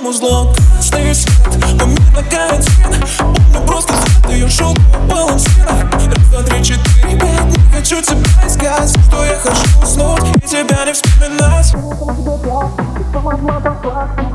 узлом. Красный свет, по мне карантин. Помню просто свет ее желтого балансира. Раз, два, три, четыре, пять. Не хочу тебя искать, что я хочу уснуть и тебя не вспоминать.